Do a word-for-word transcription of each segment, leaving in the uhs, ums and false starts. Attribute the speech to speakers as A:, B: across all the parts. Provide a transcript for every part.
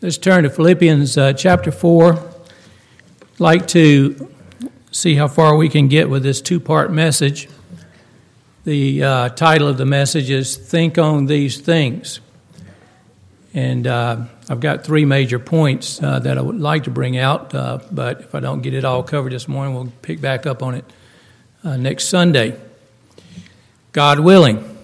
A: Let's turn to Philippians uh, chapter four. I'd like to see how far we can get with this two-part message. The uh, title of the message is Think on These Things. And uh, I've got three major points uh, that I would like to bring out, uh, but if I don't get it all covered this morning, we'll pick back up on it uh, next Sunday. God willing.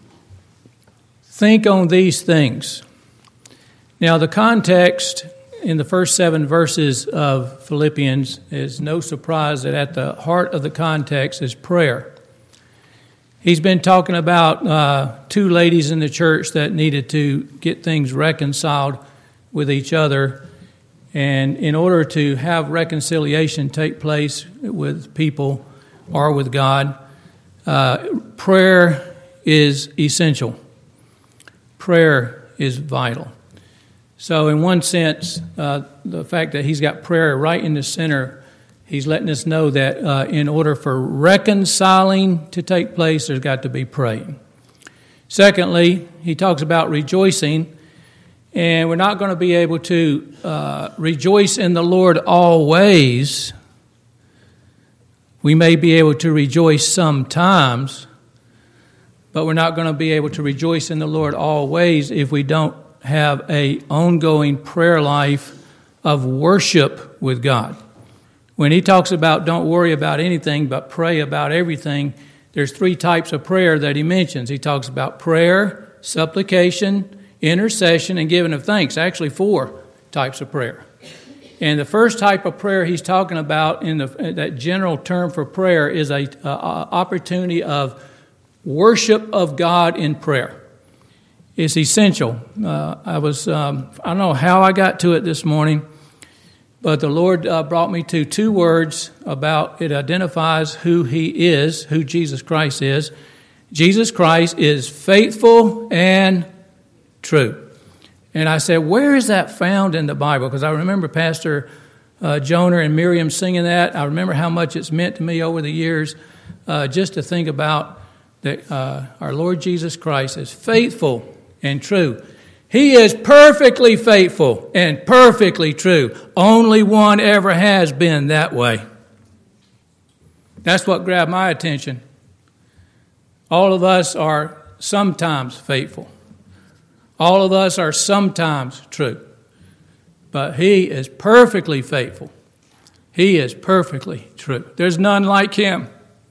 A: Think on these things. Now, the context in the first seven verses of Philippians is no surprise that at the heart of the context is prayer. He's been talking about uh, two ladies in the church that needed to get things reconciled with each other. And in order to have reconciliation take place with people or with God, uh, prayer is essential. Prayer is vital. So in one sense, uh, the fact that he's got prayer right in the center, he's letting us know that uh, in order for reconciling to take place, there's got to be praying. Secondly, he talks about rejoicing, and we're not going to be able to uh, rejoice in the Lord always. We may be able to rejoice sometimes, but we're not going to be able to rejoice in the Lord always if we don't have a ongoing prayer life of worship with God. When he talks about don't worry about anything but pray about everything, there's three types of prayer that he mentions. He talks about prayer, supplication, intercession, and giving of thanks. Actually, four types of prayer. And the first type of prayer he's talking about in the, that general term for prayer is a, a opportunity of worship of God in prayer. It's essential. Uh, I was, um, I don't know how I got to it this morning, but the Lord uh, brought me to two words about it identifies who He is, who Jesus Christ is. Jesus Christ is faithful and true. And I said, where is that found in the Bible? Because I remember Pastor uh, Jonah and Miriam singing that. I remember how much it's meant to me over the years uh, just to think about that uh, our Lord Jesus Christ is faithful and true. He is perfectly faithful and perfectly true. Only one ever has been that way. That's what grabbed my attention. All of us are sometimes faithful. All of us are sometimes true. But He is perfectly faithful. He is perfectly true. There's none like Him.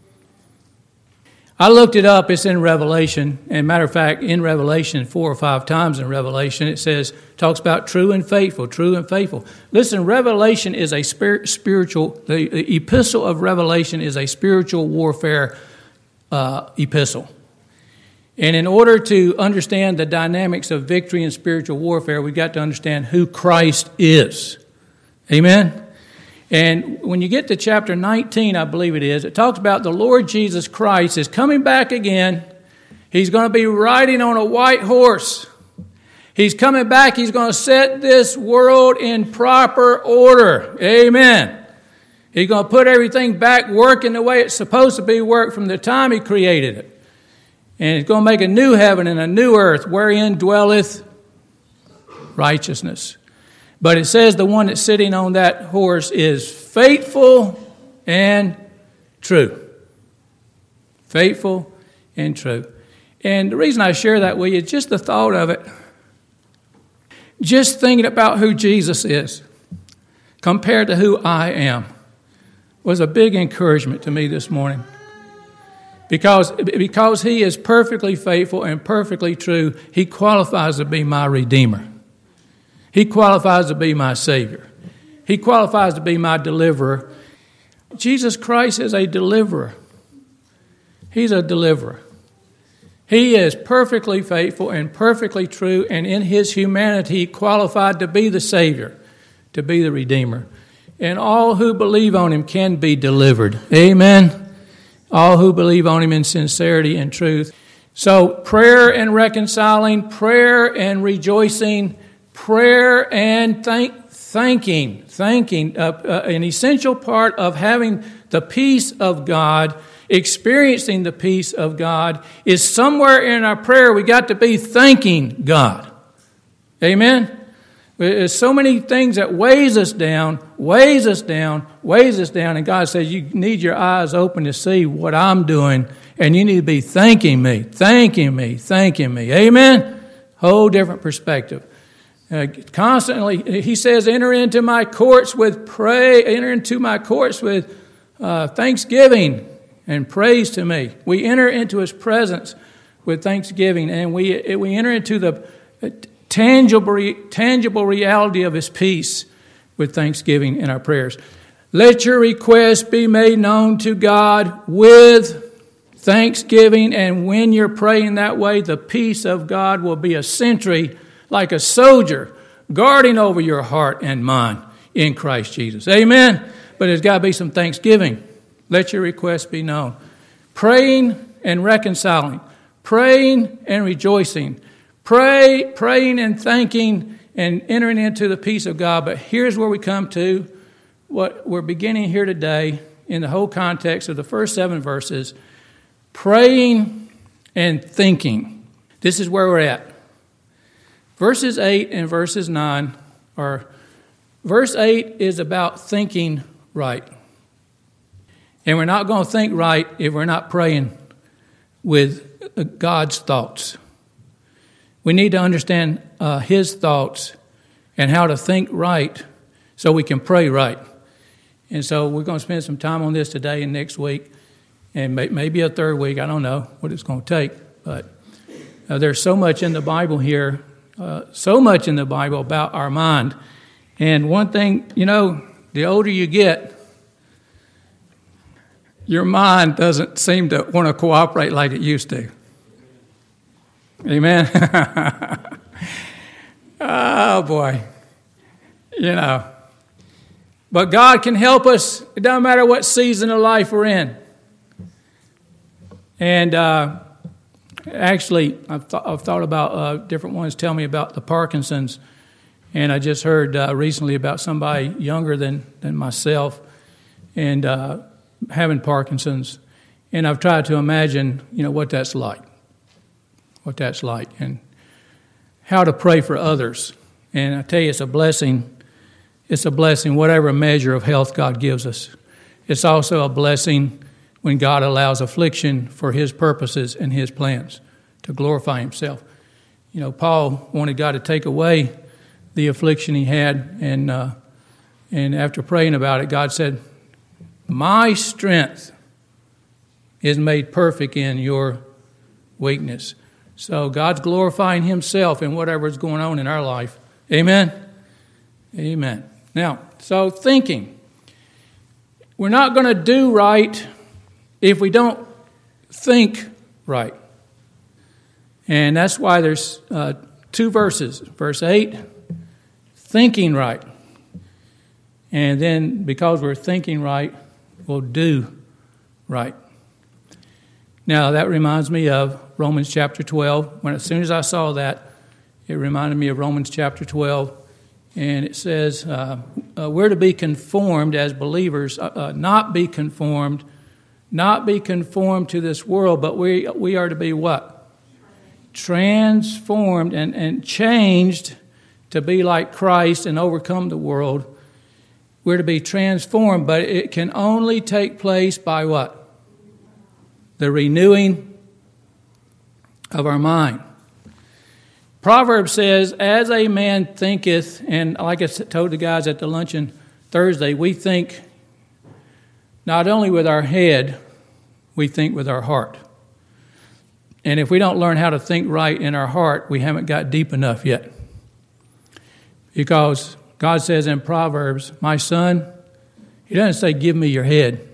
A: I looked it up. It's in Revelation. And matter of fact, in Revelation, four or five times in Revelation, it says, talks about true and faithful, true and faithful. Listen, Revelation is a spirit, spiritual, the, the epistle of Revelation is a spiritual warfare uh, epistle. And in order to understand the dynamics of victory in spiritual warfare, we've got to understand who Christ is. Amen? And when you get to chapter nineteen, I believe it is, it talks about the Lord Jesus Christ is coming back again. He's going to be riding on a white horse. He's coming back. He's going to set this world in proper order. Amen. He's going to put everything back working the way it's supposed to be worked from the time He created it. And He's going to make a new heaven and a new earth wherein dwelleth righteousness. But it says the one that's sitting on that horse is faithful and true. Faithful and true. And the reason I share that with you is just the thought of it. Just thinking about who Jesus is compared to who I am was a big encouragement to me this morning. Because, because He is perfectly faithful and perfectly true, He qualifies to be my Redeemer. He qualifies to be my Savior. He qualifies to be my deliverer. Jesus Christ is a deliverer. He's a deliverer. He is perfectly faithful and perfectly true, and in His humanity, He qualified to be the Savior, to be the Redeemer. And all who believe on Him can be delivered. Amen. All who believe on Him in sincerity and truth. So prayer and reconciling, prayer and rejoicing, prayer and thank, thanking, thanking, uh, uh, an essential part of having the peace of God, experiencing the peace of God, is somewhere in our prayer we got to be thanking God. Amen? There's so many things that weighs us down, weighs us down, weighs us down. And God says, you need your eyes open to see what I'm doing. And you need to be thanking me, thanking me, thanking me. Amen? Whole different perspective. Uh, constantly, he says, enter into my courts with pray, enter into my courts with uh, thanksgiving and praise to me. We enter into his presence with thanksgiving, and we we enter into the tangible tangible reality of his peace with thanksgiving in our prayers. Let your requests be made known to God with thanksgiving, and when you're praying that way, the peace of God will be a sentry, like a soldier, guarding over your heart and mind in Christ Jesus. Amen? But there's got to be some thanksgiving. Let your requests be known. Praying and reconciling. Praying and rejoicing. Pray, praying and thanking and entering into the peace of God. But here's where we come to what we're beginning here today in the whole context of the first seven verses. Praying and thinking. This is where we're at. Verses eight and verses nine are, verse eight is about thinking right. And we're not going to think right if we're not praying with God's thoughts. We need to understand uh, his thoughts and how to think right so we can pray right. And so we're going to spend some time on this today and next week and may, maybe a third week. I don't know what it's going to take. But uh, there's so much in the Bible here, uh, so much in the Bible about our mind. And one thing, you know, the older you get, your mind doesn't seem to want to cooperate like it used to. Amen? Oh, boy. You know. But God can help us. It doesn't matter what season of life we're in. And uh, actually, I've, th- I've thought about uh, different ones tell me about the Parkinson's. And I just heard uh, recently about somebody younger than, than myself and uh, having Parkinson's. And I've tried to imagine, you know, what that's like. What that's like. And how to pray for others. And I tell you, it's a blessing. It's a blessing, whatever measure of health God gives us. It's also a blessing when God allows affliction for his purposes and his plans to glorify himself. You know, Paul wanted God to take away the affliction he had, and uh, and after praying about it, God said, my strength is made perfect in your weakness. So God's glorifying himself in whatever is going on in our life. Amen? Amen. Now, so thinking. We're not going to do right if we don't think right. And that's why there's uh, two verses. Verse eight, thinking right. And then because we're thinking right, we'll do right. Now, that reminds me of Romans chapter twelve. When as soon as I saw that, it reminded me of Romans chapter twelve. And it says, uh, uh, we're to be conformed as believers, uh, uh, not be conformed, not be conformed to this world, but we we are to be what? Transformed and, and changed to be like Christ and overcome the world. We're to be transformed, but it can only take place by what? The renewing of our mind. Proverbs says, as a man thinketh, and like I told the guys at the luncheon Thursday, we think not only with our head, we think with our heart. And if we don't learn how to think right in our heart, we haven't got deep enough yet. Because God says in Proverbs, my son, he doesn't say, give me your head.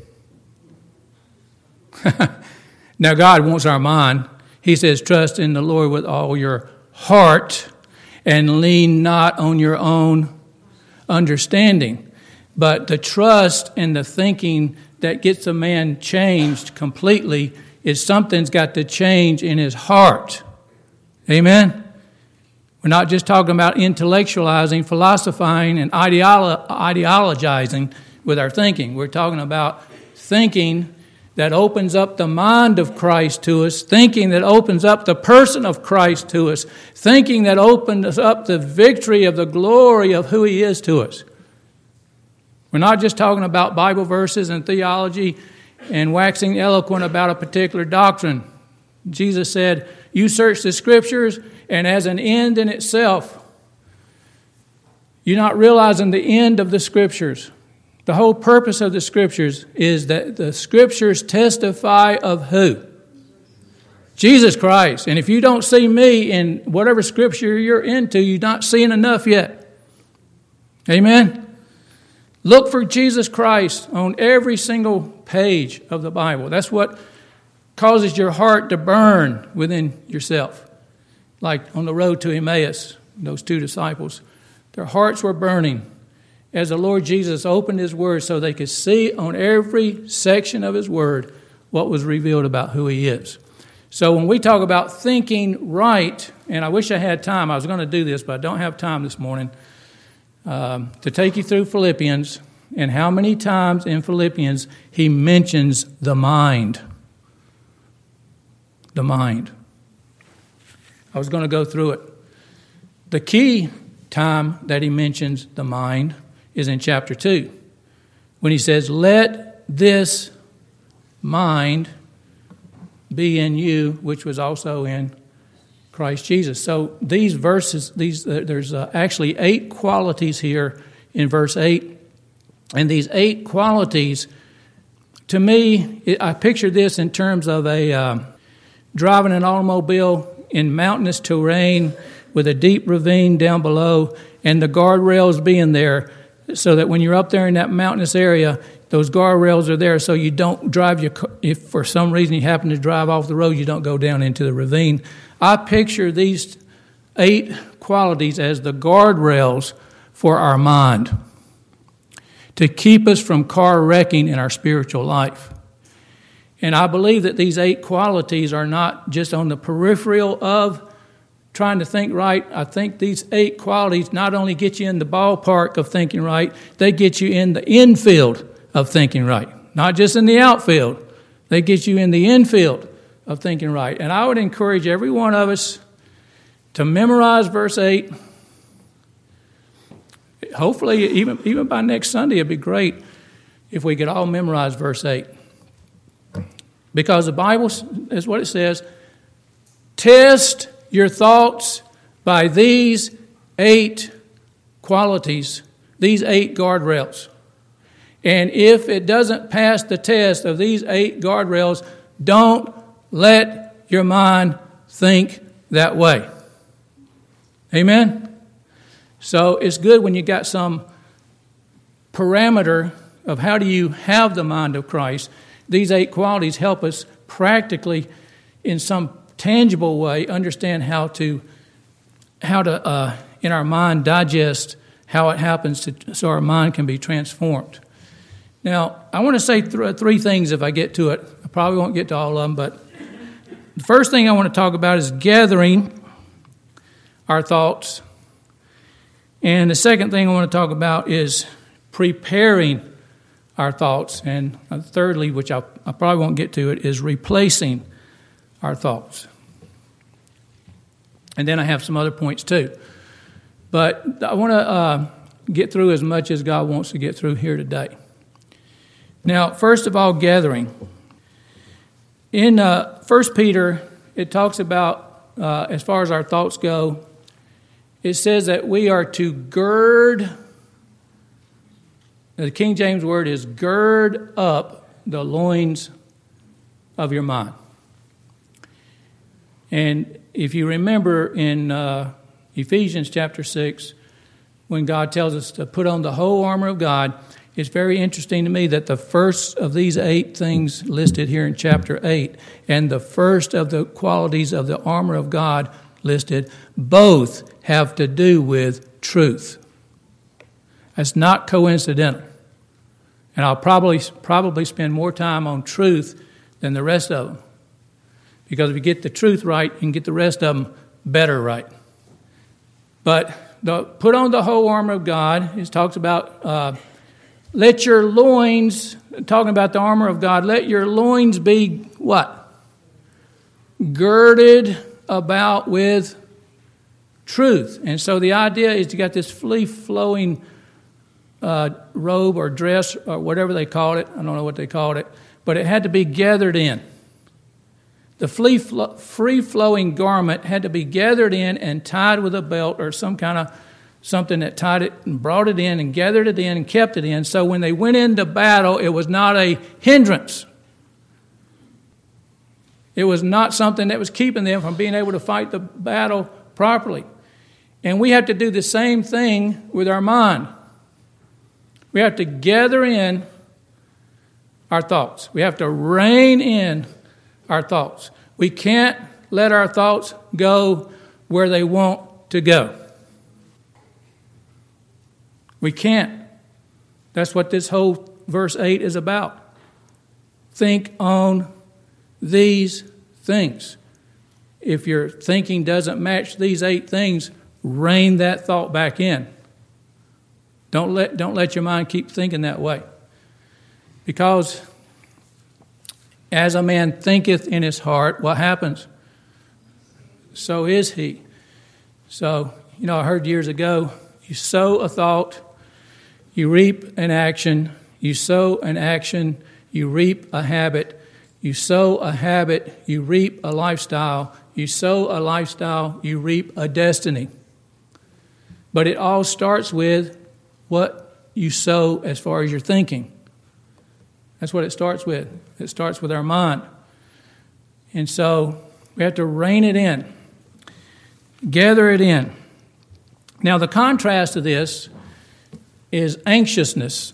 A: Now, God wants our mind. He says, trust in the Lord with all your heart and lean not on your own understanding. But the trust and the thinking that gets a man changed completely is something's got to change in his heart. Amen? We're not just talking about intellectualizing, philosophizing, and ideolo- ideologizing with our thinking. We're talking about thinking that opens up the mind of Christ to us, thinking that opens up the person of Christ to us, thinking that opens up the victory of the glory of who He is to us. We're not just talking about Bible verses and theology and waxing eloquent about a particular doctrine. Jesus said, you search the Scriptures, and as an end in itself, you're not realizing the end of the Scriptures. The whole purpose of the Scriptures is that the Scriptures testify of who? Jesus Christ. And if you don't see me in whatever Scripture you're into, you're not seeing enough yet. Amen? Look for Jesus Christ on every single page of the Bible. That's what causes your heart to burn within yourself. Like on the road to Emmaus, those two disciples, their hearts were burning as the Lord Jesus opened His Word so they could see on every section of His Word what was revealed about who He is. So when we talk about thinking right, and I wish I had time, I was going to do this, but I don't have time this morning, um, to take you through Philippians and how many times in Philippians he mentions the mind. The mind. I was going to go through it. The key time that he mentions the mind is in chapter two, when he says, let this mind be in you, which was also in Christ Jesus. So these verses, these uh, there's uh, actually eight qualities here in verse eight. And these eight qualities, to me, it, I picture this in terms of a uh, driving an automobile in mountainous terrain with a deep ravine down below and the guardrails being there so that when you're up there in that mountainous area, those guardrails are there so you don't drive your car. If for some reason you happen to drive off the road, you don't go down into the ravine. I picture these eight qualities as the guardrails for our mind to keep us from car wrecking in our spiritual life. And I believe that these eight qualities are not just on the peripheral of trying to think right. I think these eight qualities not only get you in the ballpark of thinking right, they get you in the infield of thinking right. Not just in the outfield. They get you in the infield of thinking right. And I would encourage every one of us to memorize verse eight. Hopefully, even, even by next Sunday, it'd be great if we could all memorize verse eight. Because the Bible is what it says, test your thoughts by these eight qualities, these eight guardrails. And if it doesn't pass the test of these eight guardrails, don't let your mind think that way. Amen? So it's good when you got some parameter of how do you have the mind of Christ. These eight qualities help us practically, in some tangible way, understand how to, how to uh, in our mind, digest how it happens to, so our mind can be transformed. Now, I want to say th- three things if I get to it. I probably won't get to all of them, but the first thing I want to talk about is gathering our thoughts. And the second thing I want to talk about is preparing our thoughts. And thirdly, which I, I probably won't get to it, is replacing our thoughts. And then I have some other points too. But I want to uh, get through as much as God wants to get through here today. Now, first of all, gathering. In uh, First Peter, it talks about, uh, as far as our thoughts go, it says that we are to gird, the King James word is gird up the loins of your mind. And if you remember in uh, Ephesians chapter six, when God tells us to put on the whole armor of God, it's very interesting to me that the first of these eight things listed here in chapter eight and the first of the qualities of the armor of God listed both have to do with truth. That's not coincidental. And I'll probably probably spend more time on truth than the rest of them. Because if you get the truth right, you can get the rest of them better right. But the, put on the whole armor of God. It talks about uh, let your loins, talking about the armor of God, let your loins be what? Girded about with truth. And so the idea is you got this free-flowing uh, robe or dress or whatever they called it. I don't know what they called it. But it had to be gathered in. The free-flowing garment had to be gathered in and tied with a belt or some kind of something that tied it and brought it in and gathered it in and kept it in. So when they went into battle, it was not a hindrance. It was not something that was keeping them from being able to fight the battle properly. And we have to do the same thing with our mind. We have to gather in our thoughts. We have to rein in our thoughts. We can't let our thoughts go where they want to go. We can't. That's what this whole verse eight is about. Think on these things. If your thinking doesn't match these eight things, rein that thought back in. Don't let, don't let your mind keep thinking that way. Because as a man thinketh in his heart, what happens? So is he. So, you know, I heard years ago, you sow a thought, you reap an action. You sow an action, you reap a habit. You sow a habit, you reap a lifestyle. You sow a lifestyle, you reap a destiny. But it all starts with what you sow as far as your thinking. That's what it starts with. It starts with our mind. And so we have to rein it in. Gather it in. Now the contrast to this is anxiousness.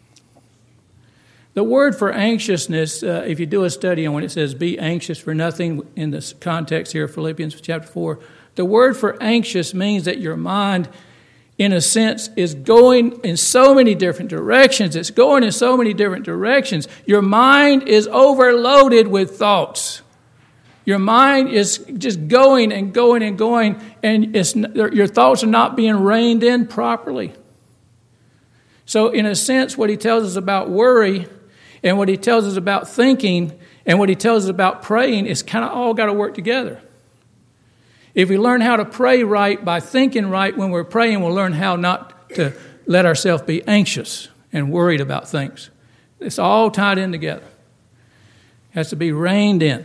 A: The word for anxiousness, uh, if you do a study on when it says be anxious for nothing in this context here, Philippians chapter four, the word for anxious means that your mind, in a sense, is going in so many different directions. It's going in so many different directions. Your mind is overloaded with thoughts. Your mind is just going and going and going, and it's, your thoughts are not being reined in properly. So in a sense, what he tells us about worry and what he tells us about thinking and what he tells us about praying is kind of all got to work together. If we learn how to pray right by thinking right when we're praying, we'll learn how not to let ourselves be anxious and worried about things. It's all tied in together. It has to be reined in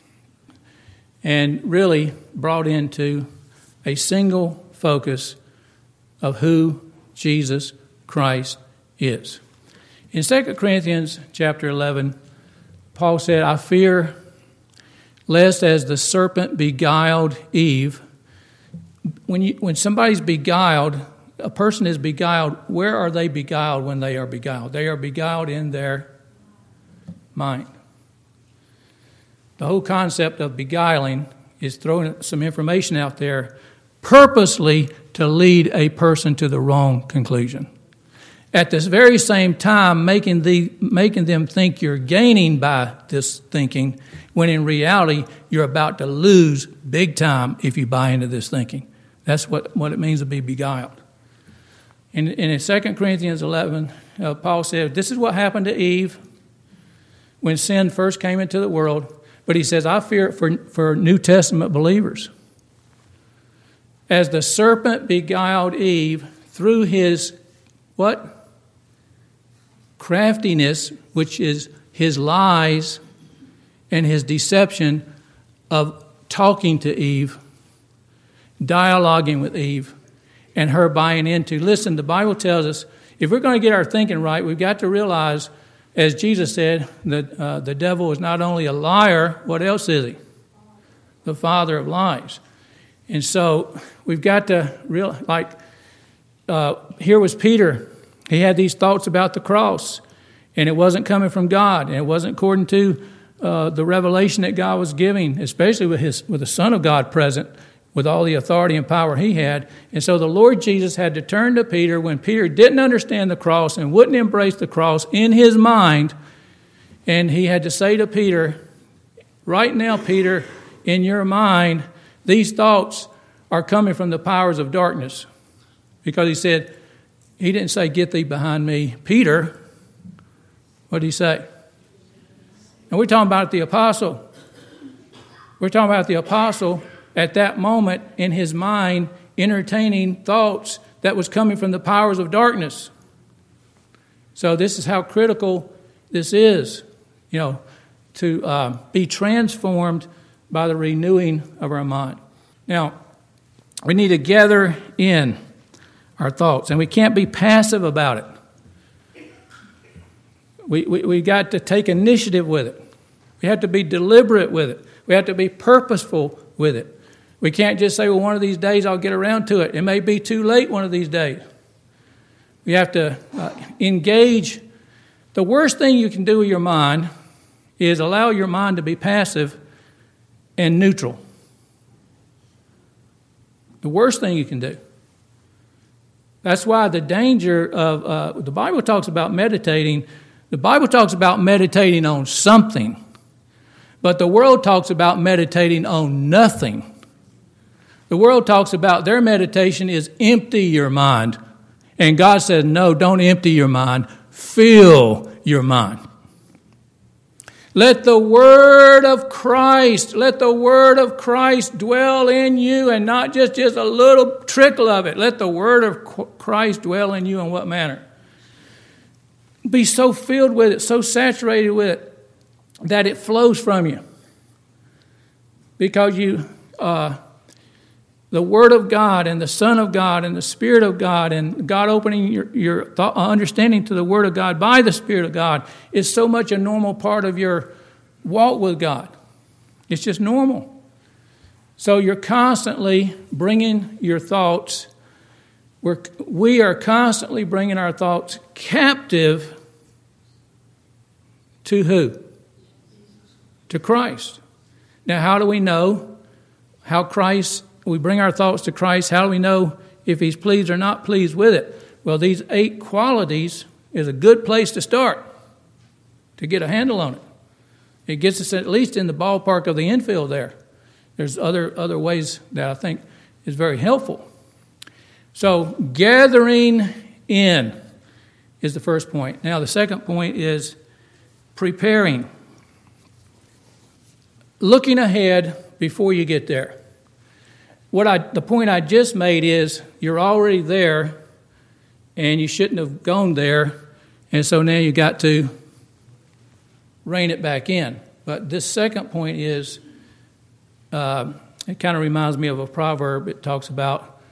A: and really brought into a single focus of who Jesus Christ is. In Second Corinthians chapter eleven, Paul said, I fear lest as the serpent beguiled Eve. When you, when somebody's beguiled, a person is beguiled, where are they beguiled when they are beguiled? They are beguiled in their mind. The whole concept of beguiling is throwing some information out there purposely to lead a person to the wrong conclusion. At this very same time, making the making them think you're gaining by this thinking, when in reality, you're about to lose big time if you buy into this thinking. That's what, what it means to be beguiled. And, and in Second Corinthians eleven, uh, Paul said, this is what happened to Eve when sin first came into the world. But he says, I fear it for, for New Testament believers. As the serpent beguiled Eve through his, what? Craftiness, which is his lies and his deception of talking to Eve, dialoguing with Eve, and her buying into. Listen, the Bible tells us if we're going to get our thinking right, we've got to realize, as Jesus said, that uh, the devil is not only a liar, what else is he? The father of lies. And so we've got to realize, like, uh, here was Peter. He had these thoughts about the cross, and it wasn't coming from God, and it wasn't according to uh, the revelation that God was giving, especially with his with the Son of God present, with all the authority and power he had. And so the Lord Jesus had to turn to Peter when Peter didn't understand the cross and wouldn't embrace the cross in his mind, and he had to say to Peter, right now, Peter, in your mind, these thoughts are coming from the powers of darkness. Because he said, he didn't say, get thee behind me, Peter. What did he say? And we're talking about the apostle. We're talking about the apostle at that moment in his mind entertaining thoughts that was coming from the powers of darkness. So this is how critical this is, you know, to uh, be transformed by the renewing of our mind. Now, we need to gather in our thoughts, and we can't be passive about it. We, we, we got to take initiative with it. We have to be deliberate with it. We have to be purposeful with it. We can't just say, well, one of these days I'll get around to it. It may be too late one of these days. We have to uh, engage. The worst thing you can do with your mind is allow your mind to be passive and neutral. The worst thing you can do. That's why the danger of, uh, the Bible talks about meditating. The Bible talks about meditating on something. But the world talks about meditating on nothing. The world talks about their meditation is empty your mind. And God says, no, don't empty your mind. Fill your mind. Let the word of Christ, let the word of Christ dwell in you, and not just, just a little trickle of it. Let the word of Christ dwell in you. In what manner? Be so filled with it, so saturated with it, that it flows from you. Because you, uh, the Word of God and the Son of God and the Spirit of God and God opening your, your thought, understanding to the Word of God by the Spirit of God is so much a normal part of your walk with God. It's just normal. So you're constantly bringing your thoughts, we're, we are constantly bringing our thoughts captive to who? To Christ. Now, how do we know how Christ, we bring our thoughts to Christ, how do we know if He's pleased or not pleased with it? Well, these eight qualities is a good place to start to get a handle on it. It gets us at least in the ballpark of the infield there. There's other, other ways that I think is very helpful. So, gathering in is the first point. Now, the second point is preparing. Looking ahead before you get there. What I, the point I just made is you're already there and you shouldn't have gone there, and so now you got to rein it back in. But this second point is, uh, it kind of reminds me of a proverb. It talks about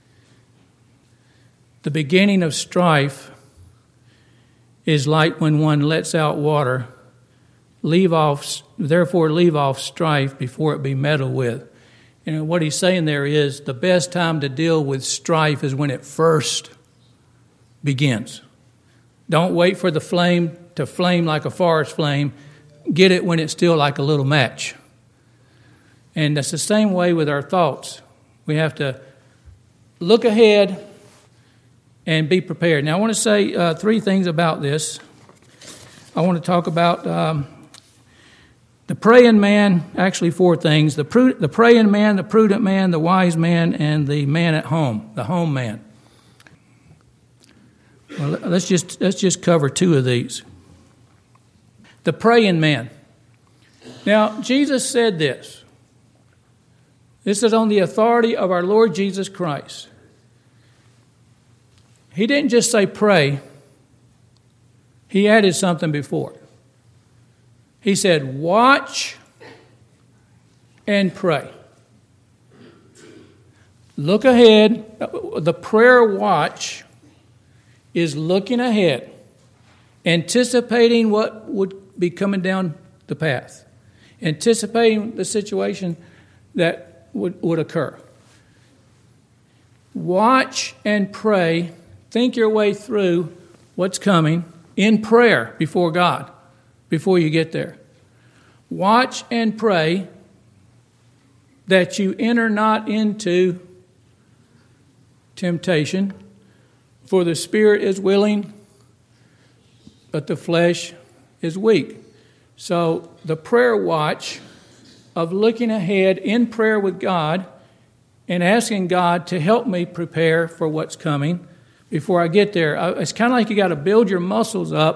A: the beginning of strife is like when one lets out water. Leave off, therefore leave off strife before it be meddled with. And what he's saying there is the best time to deal with strife is when it first begins. Don't wait for the flame to flame like a forest flame. Get it when it's still like a little match. And that's the same way with our thoughts. We have to look ahead and be prepared. Now, I want to say uh, three things about this. I want to talk about um, the praying man, actually four things. The, prud- the praying man, the prudent man, the wise man, and the man at home, the home man. Well, let's just let's just cover two of these. The praying man. Now, Jesus said this. This is on the authority of our Lord Jesus Christ. He didn't just say pray. He added something before it. He said, watch and pray. Look ahead. The prayer watch is looking ahead, anticipating what would be coming down the path, anticipating the situation that would, would occur. Watch and pray. Think your way through what's coming in prayer before God. Before you get there. Watch and pray that you enter not into temptation, for the spirit is willing, but the flesh is weak. So the prayer watch of looking ahead in prayer with God and asking God to help me prepare for what's coming before I get there. It's kind of like you got to build your muscles up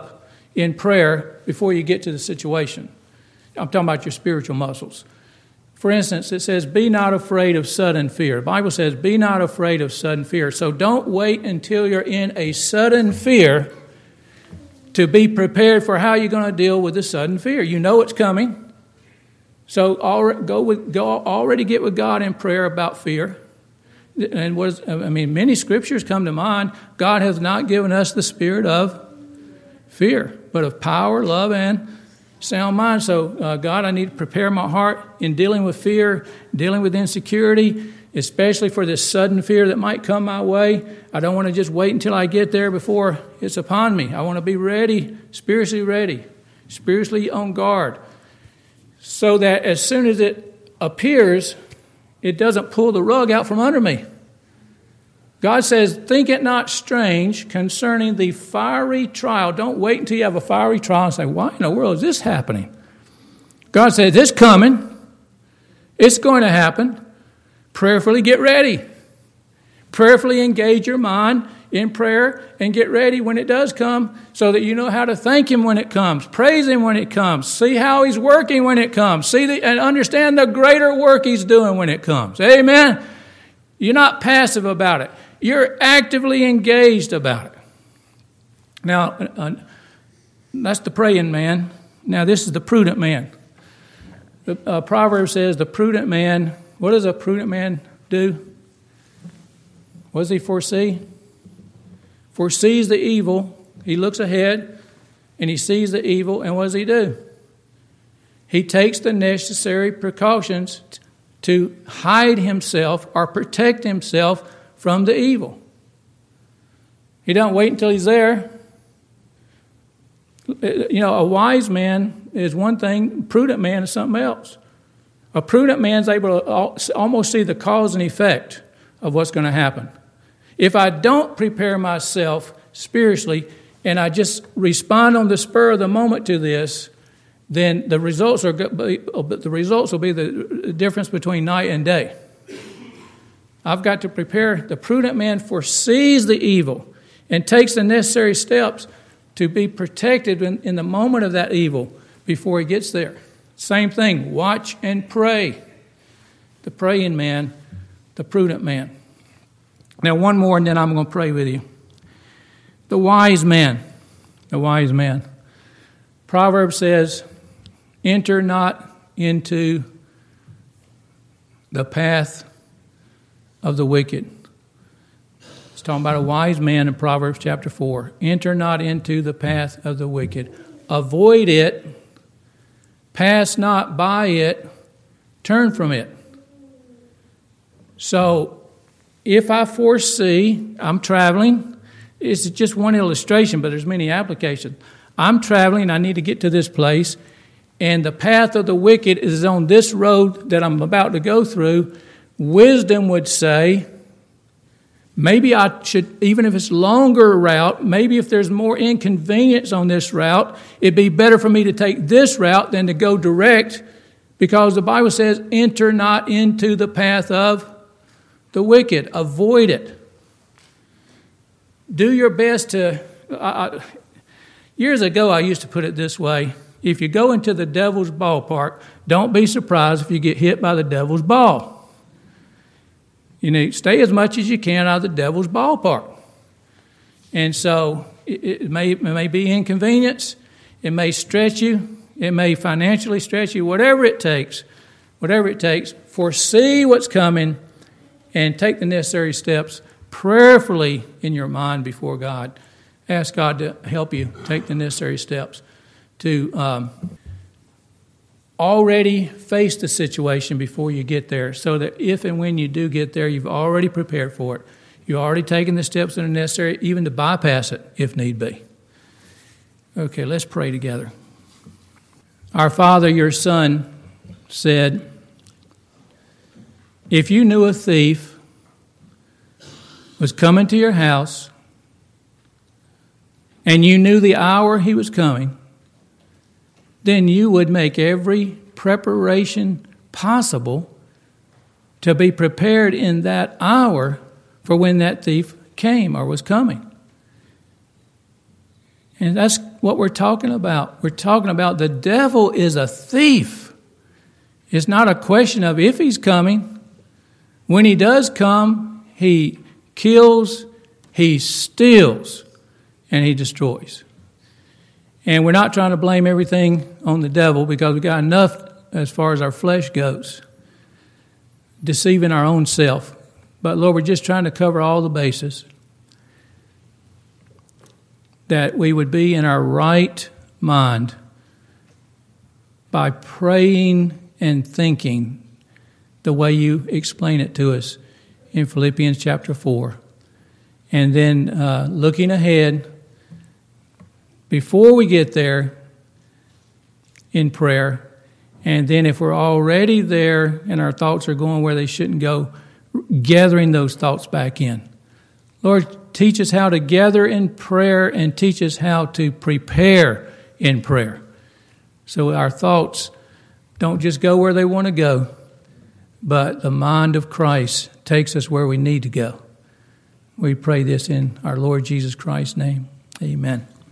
A: in prayer before you get to the situation. I'm talking about your spiritual muscles. For instance, it says, be not afraid of sudden fear. The Bible says, be not afraid of sudden fear. So don't wait until you're in a sudden fear to be prepared for how you're going to deal with the sudden fear. You know it's coming. So go with, go already get with God in prayer about fear. And what is, I mean, many scriptures come to mind. God has not given us the spirit of fear, but of power, love, and sound mind. So, uh, God, I need to prepare my heart in dealing with fear, dealing with insecurity, especially for this sudden fear that might come my way. I don't want to just wait until I get there before it's upon me. I want to be ready, spiritually ready, spiritually on guard, so that as soon as it appears, it doesn't pull the rug out from under me. God says, think it not strange concerning the fiery trial. Don't wait until you have a fiery trial and say, why in the world is this happening? God says, it's coming. It's going to happen. Prayerfully get ready. Prayerfully engage your mind in prayer and get ready when it does come so that you know how to thank Him when it comes. Praise Him when it comes. See how He's working when it comes. See the, and understand the greater work He's doing when it comes. Amen? You're not passive about it. You're actively engaged about it. Now, uh, that's the praying man. Now, this is the prudent man. The uh, proverb says the prudent man, what does a prudent man do? What does he foresee? Foresees the evil. He looks ahead and he sees the evil, and what does he do? He takes the necessary precautions to hide himself or protect himself from the evil. He don't wait until he's there. You know, a wise man is one thing, a prudent man is something else. A prudent man's able to almost see the cause and effect of what's going to happen. If I don't prepare myself spiritually and I just respond on the spur of the moment to this, then the results are the results will be the difference between night and day. I've got to prepare. The prudent man foresees the evil and takes the necessary steps to be protected in, in the moment of that evil before he gets there. Same thing, watch and pray. The praying man, the prudent man. Now one more and then I'm going to pray with you. The wise man, the wise man. Proverbs says, enter not into the path of the wicked. It's talking about a wise man in Proverbs chapter four. Enter not into the path of the wicked. Avoid it. Pass not by it. Turn from it. So, if I foresee, I'm traveling. It's just one illustration, but there's many applications. I'm traveling. I need to get to this place. And the path of the wicked is on this road that I'm about to go through. Wisdom would say, maybe I should, even if it's longer route, maybe if there's more inconvenience on this route, it'd be better for me to take this route than to go direct, because the Bible says, enter not into the path of the wicked. Avoid it. Do your best to... I, years ago, I used to put it this way. If you go into the devil's ballpark, don't be surprised if you get hit by the devil's ball. You know, stay as much as you can out of the devil's ballpark. And so it, it, may, it may be inconvenience. It may stretch you. It may financially stretch you. Whatever it takes, whatever it takes, foresee what's coming and take the necessary steps prayerfully in your mind before God. Ask God to help you take the necessary steps to um, already face the situation before you get there, so that if and when you do get there, you've already prepared for it. You've already taken the steps that are necessary, even to bypass it if need be. Okay, let's pray together. Our Father, your Son, said, if you knew a thief was coming to your house and you knew the hour he was coming, then you would make every preparation possible to be prepared in that hour for when that thief came or was coming. And that's what we're talking about. We're talking about the devil is a thief. It's not a question of if he's coming. When he does come, he kills, he steals, and he destroys. And we're not trying to blame everything on the devil because we got enough as far as our flesh goes, deceiving our own self. But Lord, we're just trying to cover all the bases, that we would be in our right mind by praying and thinking the way you explain it to us in Philippians chapter four. And then uh, looking ahead, before we get there in prayer, and then if we're already there and our thoughts are going where they shouldn't go, gathering those thoughts back in. Lord, teach us how to gather in prayer and teach us how to prepare in prayer. So our thoughts don't just go where they want to go, but the mind of Christ takes us where we need to go. We pray this in our Lord Jesus Christ's name. Amen.